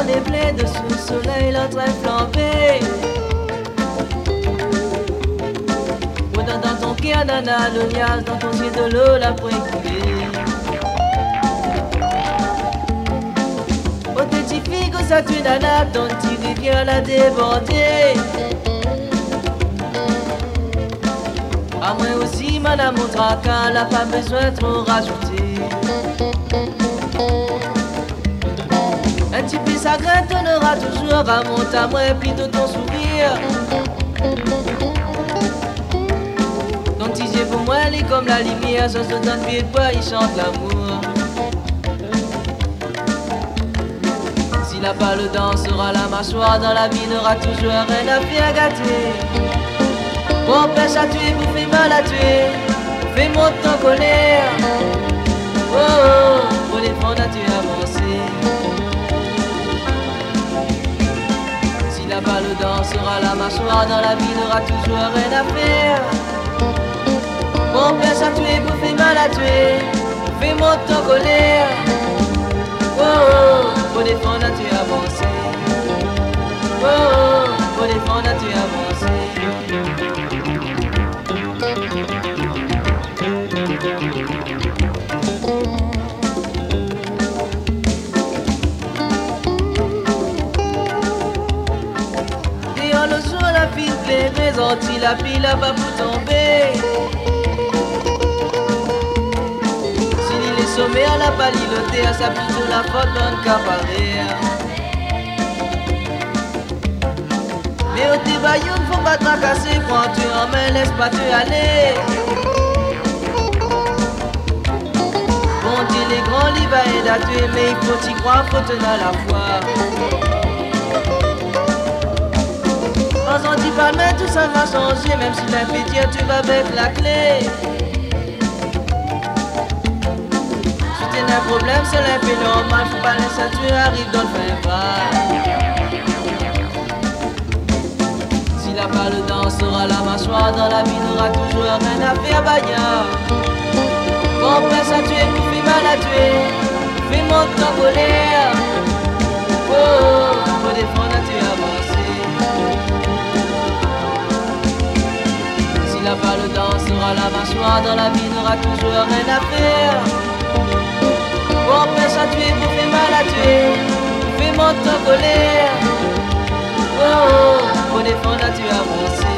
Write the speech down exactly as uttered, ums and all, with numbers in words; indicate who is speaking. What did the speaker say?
Speaker 1: dans des blés de sous-soleil, l'autre est flambé. Pendant dans ton cœur, nana, l'onial, dans ton yeux de l'eau, la pointe coulée. Oh, tes petites filles, que ça tue, nana, ton petit rivière l'a débordé. À moi aussi, madame, mon tracas, n'a pas besoin de trop rajouter. Un petit peu chagrin t'honnera toujours à monter à moi, puis de ton sourire. Ton petit yeux pour moi, il est comme la lumière, ça se donne pied de bois, il chante l'amour. Si la balle dansera la mâchoire, dans la vie n'aura toujours rien à faire gâter. Bon pêche à tuer, vous fait mal à tuer, fais monter ton colère. Oh oh, pour les fonds à tuer avancer. Si la balle dansera la mâchoire, dans la vie n'aura toujours rien à faire. Bon pêche à tuer, vous fait mal à tuer, fais monter ton colère. Oh oh, pour les fonds à tuer avancer. Oh oh, pour les fonds à tuer avancer. Le jour la fille clé, mais anti la pile va pour tomber. Si il est sommé à la paliloté, à sa plutôt la faute dans le cabaret. Mais au débaillon, faut pas tracasser, quand tu en main, laisse pas te aller. Bon Dieu, les grands livres va aider à tuer, mais il faut y croire, faut tenir la foi. On dit pas mais tout ça va changer, même si l'impédier tu vas avec la clé. Si t'as un problème c'est l'impé normal, faut pas laisser tu arrives dans le fin bas. Si la balle dansera la mâchoire, dans la vie n'aura toujours rien à faire baillard. Bon ben ça tuer, pour faire mal à tuer, fais monter ton colère. Oh oh, faut défendre à tuer avancer. La balle dansera la mâchoire, dans la vie n'aura toujours rien à faire. Bon pêche à tuer, pour faire mal à tuer, fais monter ton colère. Oh oh, faut défendre à tuer avancer.